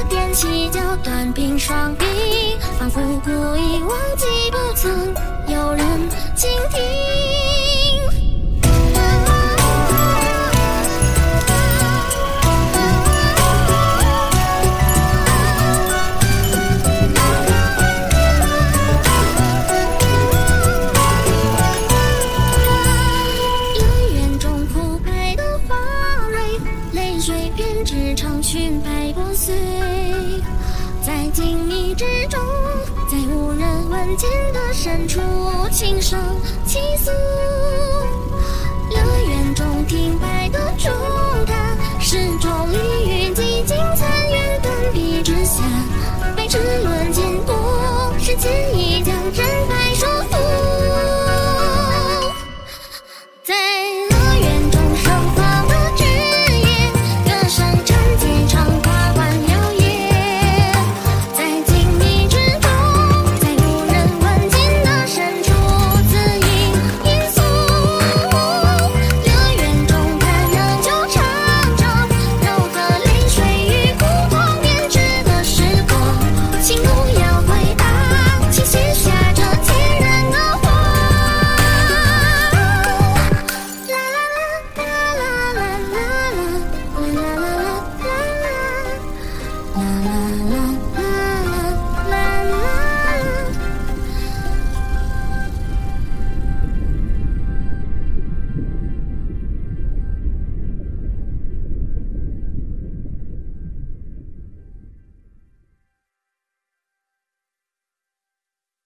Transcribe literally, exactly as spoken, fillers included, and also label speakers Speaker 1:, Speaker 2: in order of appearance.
Speaker 1: 踮起脚，短兵双臂，仿佛故意忘记不曾有人倾听。乐园中枯败的花蕊，泪水编织长裙摆破碎，在静谧之中，在无人问津的深处，轻声倾诉。乐园中停摆的钟塔，始终立于寂静残垣断壁之下，被齿轮经过，是记忆